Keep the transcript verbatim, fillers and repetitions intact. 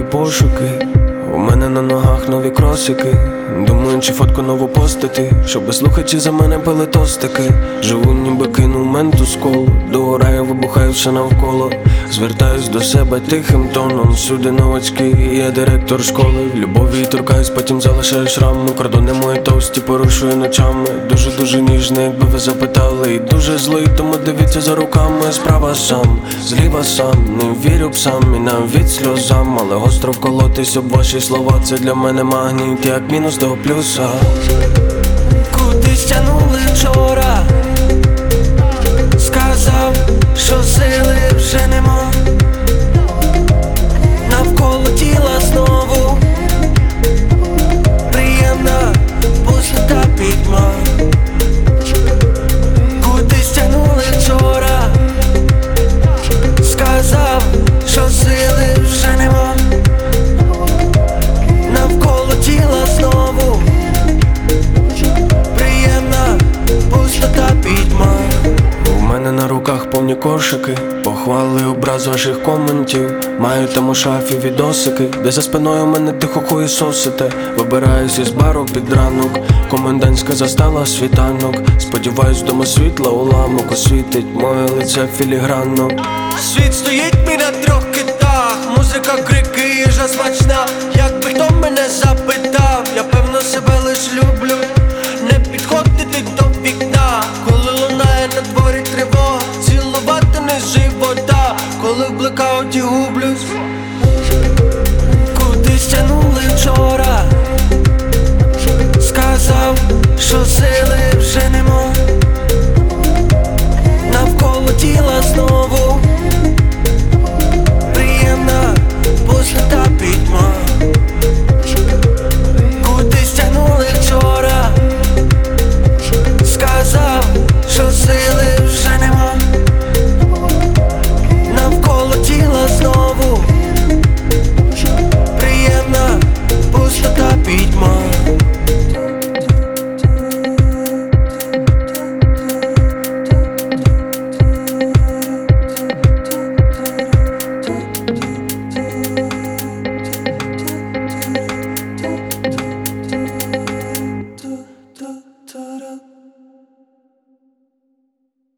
пошуки. У мене на ногах нові кросики. Думаю, чи фотку нову постити, щоби слухачі за мене пили тостики. Живу, ніби кинув менту з колу. Догораю, вибухаю все навколо. Звертаюсь до себе тихим тоном. Всюди новачки, я директор школи. В любові торкаюсь, потім залишаю шрами. Кордони мої товсті, порушую ночами. Дуже-дуже ніжний, якби ви запитали. І дуже злий, тому дивіться за руками. Справа сам, зліва сам, не вірю псам і навіть сльозам. Але гостро вколотись об ваші слова, це для мене магніт, як мінус до плюса. Кудись тянули вчора, сказав, що сили вже нема. Навколо тіла знову приємна пустота, пітьма. Кудись тянули вчора, сказав, що сили вже нема. Навколо тіла знову приємна пустота, пітьма. У мене на руках повні кошики, похвали, образ ваших коментів. Маю там у шафі відосики, де за спиною мене тихо хуєсосите. Вибираюсь із бару під ранок, комендантська застала світанок. Сподіваюсь, дома світла уламок освітить моє лице філігранно. Світ стоїть мій на трьох китах, музика, крики, їжа смачна. Якби хто мене запитав, я певно себе лиш люблю. Не підходити до вікна, коли лунає на дворі тривога. Цілувати не з живота, коли в блекауті гублюсь. Кудись тянули вчора, сказав, що